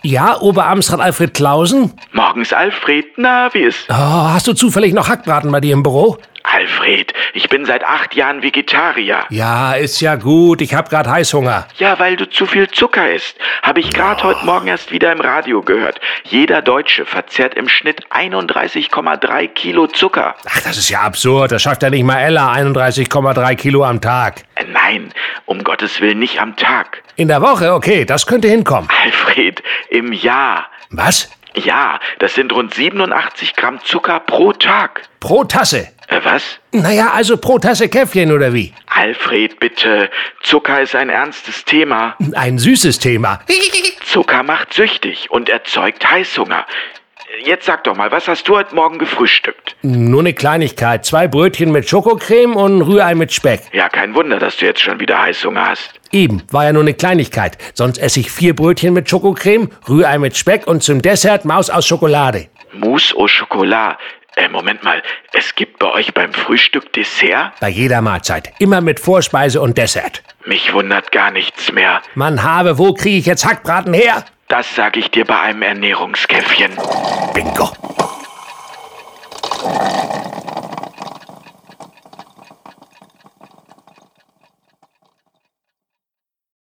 Ja, Oberamtsrat Alfred Clausen? Morgens, Alfred. Na, wie ist? Oh, hast du zufällig noch Hackbraten bei dir im Büro? Alfred, ich bin seit 8 Jahren Vegetarier. Ja, ist ja gut. Ich hab grad Heißhunger. Ja, weil du zu viel Zucker isst. Habe ich gerade heute Morgen erst wieder im Radio gehört. Jeder Deutsche verzehrt im Schnitt 31,3 Kilo Zucker. Ach, das ist ja absurd. Das schafft ja nicht mal Ella, 31,3 Kilo am Tag. Nein, um Gottes Willen nicht am Tag. In der Woche? Okay, das könnte hinkommen. Alfred, im Jahr. Was? Ja, das sind rund 87 Gramm Zucker pro Tag. Pro Tasse? Was? Naja, also pro Tasse Käffchen oder wie? Alfred, bitte. Zucker ist ein ernstes Thema. Ein süßes Thema. Zucker macht süchtig und erzeugt Heißhunger. Jetzt sag doch mal, was hast du heute Morgen gefrühstückt? Nur eine Kleinigkeit. 2 Brötchen mit Schokocreme und ein Rührei mit Speck. Ja, kein Wunder, dass du jetzt schon wieder Heißhunger hast. Eben, war ja nur eine Kleinigkeit. Sonst esse ich 4 Brötchen mit Schokocreme, Rührei mit Speck und zum Dessert Maus aus Schokolade. Mousse au Chocolat. Moment mal, es gibt bei euch beim Frühstück Dessert? Bei jeder Mahlzeit. Immer mit Vorspeise und Dessert. Mich wundert gar nichts mehr. Mann habe, wo kriege ich jetzt Hackbraten her? Das sag ich dir bei einem Ernährungskäffchen. Bingo.